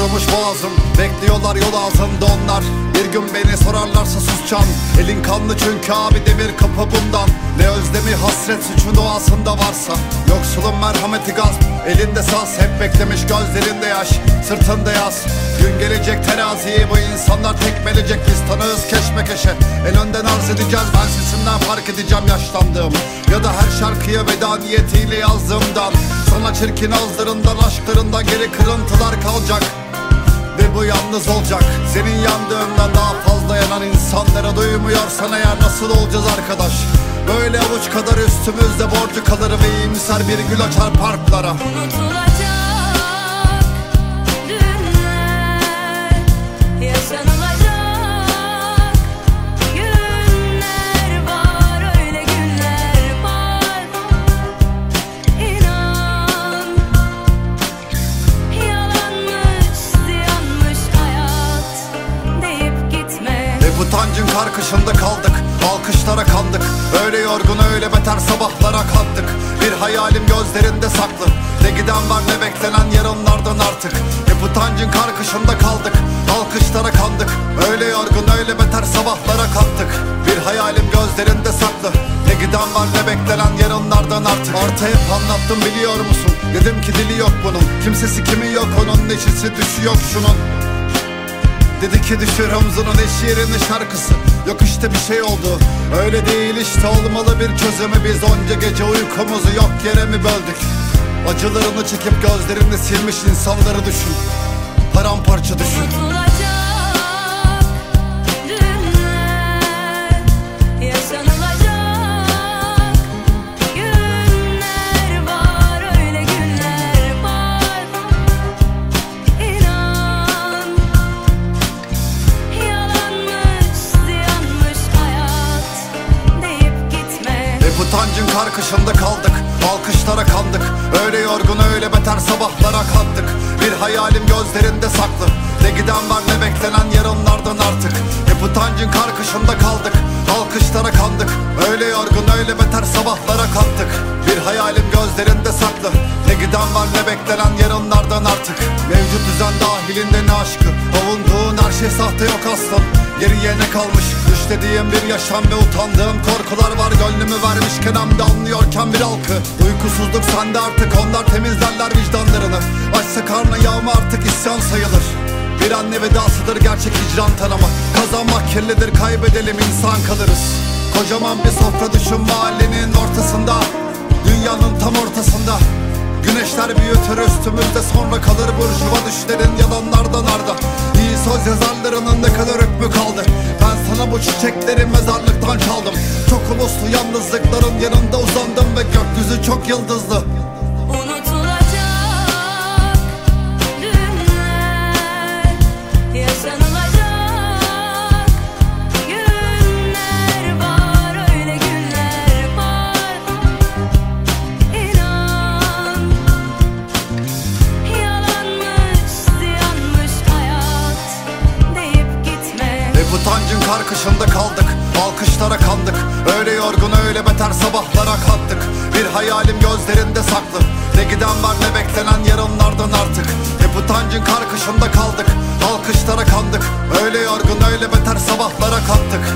Kurumuş boğazım, bekliyorlar yol ağzımda onlar. Bir gün beni sorarlarsa susacağım. Elin kanlı çünkü abi, demir kapı bundan. Ne özlemi hasret suçun doğasında varsa. Yoksulun merhameti gasp, elinde saz. Hep beklemiş gözlerinde yaş, sırtında yaz. Gün gelecek teraziyi bu insanlar tekmelecek. Biz tanığız keşmekeşe, en önden arz edeceğiz. Ben sesimden fark edeceğim yaşlandığımı, ya da her şarkıya veda niyetiyle yazdığımdan. Sana çirkin ağızlarından, aşklarından geri kırıntılar kalacak. Ve bu yalnız olacak. Senin yandığından daha fazla yanan insanlara duymuyorsan eğer nasıl olacağız arkadaş? Böyle avuç kadar üstümüzde borcu kalır ve iyimser bir gül açar parklara. Unutulacak dünler, yaşanılacak günler var, öyle günler var. İnan, yalanmış, ziyanmış hayat deyip gitme. Ve bu tancın karkışında kaldık, alkışlara kandık. Öyle yorgun öyle beter sabahlara kalktık. Bir hayalim gözlerinde saklı, ne giden var ne beklenen yarınlardan artık. Hep utancın karkışında kaldık, alkışlara kandık. Öyle yorgun öyle beter sabahlara kalktık. Bir hayalim gözlerinde saklı, ne giden var ne beklenen yarınlardan artık. Artı hep anlattım biliyor musun, dedim ki dili yok bunun. Kimsesi kimi yok onun, neşesi düşü yok şunun. Dedi ki düşür omzunun eş yerine şarkısı. Yok işte bir şey oldu, öyle değil işte, olmalı bir çözümü. Biz onca gece uykumuzu yok yere mi böldük? Acılarını çekip gözlerini silmiş insanları düşün, paramparça düşün. Unutulacak dünler, yaşanılacak günler var, öyle günler var. İnan, yalanmış, ziyanmış hayat deyip gitme. Hep utancın karkışında kaldık, alkışlara kandık. Öyle yorgun öyle beter sabahlara kalktık. Bir hayalim gözlerinde saklı, ne giden var ne beklenen yarınlardan artık. Hep utancın karkışında kaldık, alkışlara kandık. Öyle yorgun öyle beter sabahlara kalktık. Bir hayalim gözlerinde saklı, ne giden var ne beklenen yarınlardan artık. Mevcut düzen dahilinde ne aşkı, avunduğun her şey sahte yok aslan. Geriye ne kalmış, düşlediğim bir yaşam ve utandığım korkular var. Gönlümü vermişken hem de anlıyorken bir halkı. Uykusuzluk sende artık, onlar temizlerler vicdanlarını. Açsa karnı yağma artık isyan sayılır. Bir anne vedasıdır gerçek hicran tanımı. Kazanmak kirlidir, kaybedelim insan kalırız. Kocaman bir sofra düşün mahallenin ortasında, dünyanın tam ortasında. Güneşler büyütür üstümüzde, sonra kalır burjuva düşlerin yalanlardan arda. İyi söz yazarlarının ne kadar hükmü kaldı? Ben sana bu çiçekleri mezarlıktan çaldım. Çok uluslu yalnızlıkların yanında uzandım ve gökyüzü çok yıldızlı. Unutulacak dünler, yaşanılacak günler var, öyle günler var. İnan, yalanmış, ziyanmış hayat deyip gitme. Hep utancın karkışında kaldık, alkışlara kandık. Öyle yorgun öyle beter sabahlara kalktık. Bir hayalim gözlerinde saklı, ne giden var ne beklenen yarınlardan artık. Hep utancın karkışında kaldık, alkışlara kandık. Öyle yorgun öyle beter sabahlara kalktık.